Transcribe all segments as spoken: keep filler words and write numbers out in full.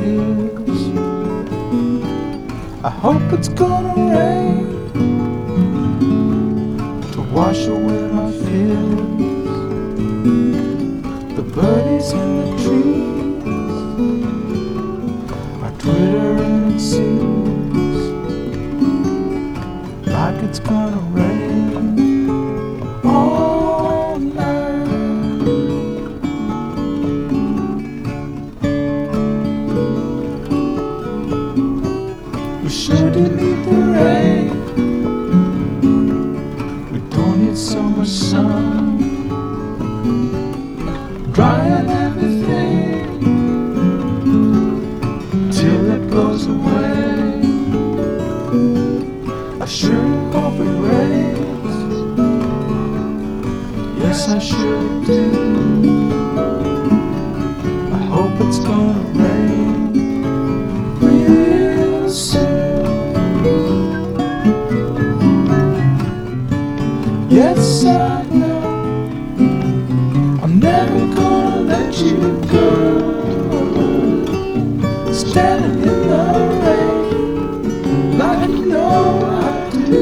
tears. I hope it's gonna rain to wash away my fears. The birdies in the trees are twittering, it seems like it's gonna rain all night. We sure do need the rain. We don't need so much sun drying everything till it blows away. I sure hope it rains. Yes, I sure do. I hope it's gonna rain real soon. Yes, I know I'm never gonna let you go. Standing in the rain like you know I do.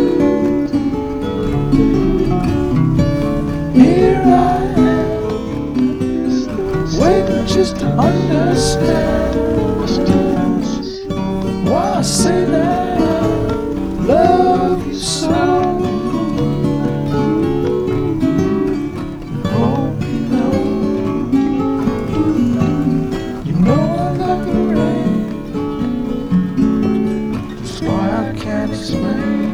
Here I am, waiting just to understand why I say that I love you so. Hope you know, you know I love the rain. That's why I can't explain.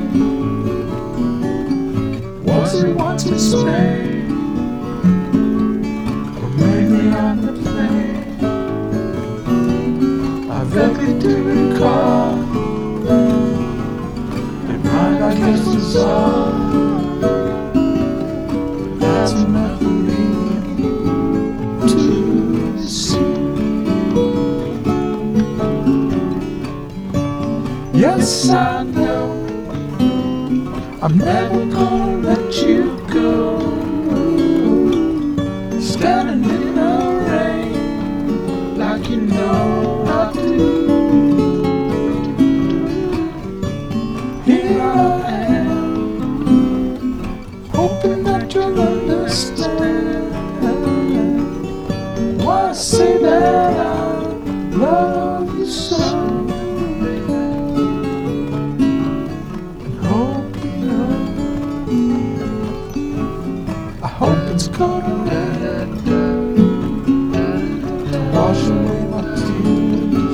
Was it once in Spain? Maybe on the plane. I vaguely do recall a mind I guess is all. That's enough for me to see. Yes, I know I'm never gonna let you go. Standing in the rain like you know I do. Here I am, hoping that you'll understand why I say that I love you so. And hope you know, I hope it's gonna rain to wash away my tears.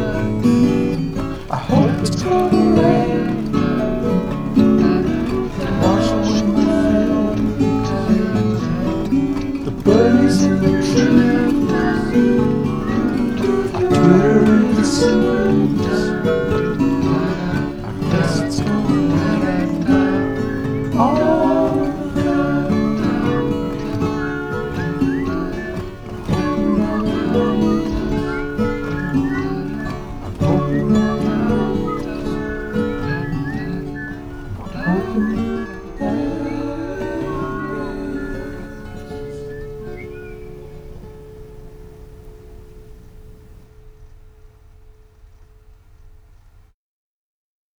I hope it's gonna rain to wash away my fears. The birdies in the trees are twittering, it seems